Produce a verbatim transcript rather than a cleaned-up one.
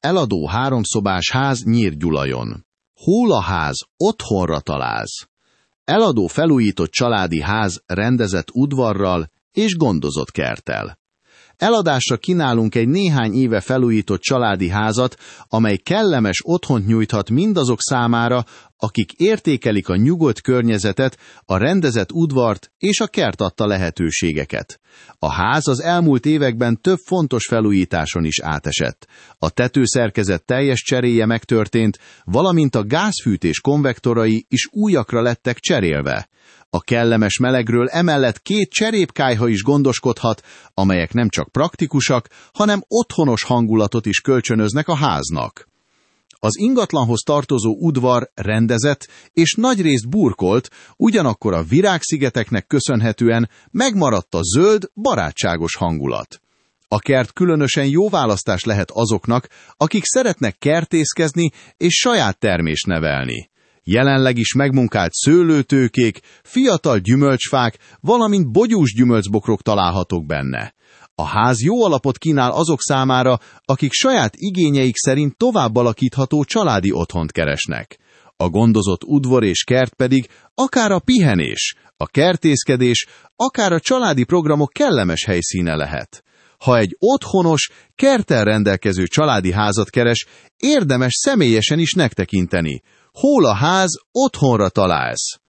eladó háromszobás ház Nyírgyulajon. Hol a ház, otthonra találsz. Eladó felújított családi ház rendezett udvarral és gondozott kerttel. Eladásra kínálunk egy néhány éve felújított családi házat, amely kellemes otthont nyújthat mindazok számára, akik értékelik a nyugodt környezetet, a rendezett udvart és a kert adta lehetőségeket. A ház az elmúlt években több fontos felújításon is átesett. A tetőszerkezet teljes cseréje megtörtént, valamint a gázfűtés konvektorai is újakra lettek cserélve. A kellemes melegről emellett két cserépkályha is gondoskodhat, amelyek nem csak praktikusak, hanem otthonos hangulatot is kölcsönöznek a háznak. Az ingatlanhoz tartozó udvar rendezett és nagyrészt burkolt, ugyanakkor a virágszigeteknek köszönhetően megmaradt a zöld, barátságos hangulat. A kert különösen jó választás lehet azoknak, akik szeretnek kertészkezni és saját termést nevelni. Jelenleg is megmunkált szőlőtőkék, fiatal gyümölcsfák, valamint bogyós gyümölcsbokrok találhatók benne. A ház jó alapot kínál azok számára, akik saját igényeik szerint tovább alakítható családi otthont keresnek. A gondozott udvar és kert pedig akár a pihenés, a kertészkedés, akár a családi programok kellemes helyszíne lehet. Ha egy otthonos, kerttel rendelkező családi házat keres, érdemes személyesen is megtekinteni. Hol a ház, otthonra találsz.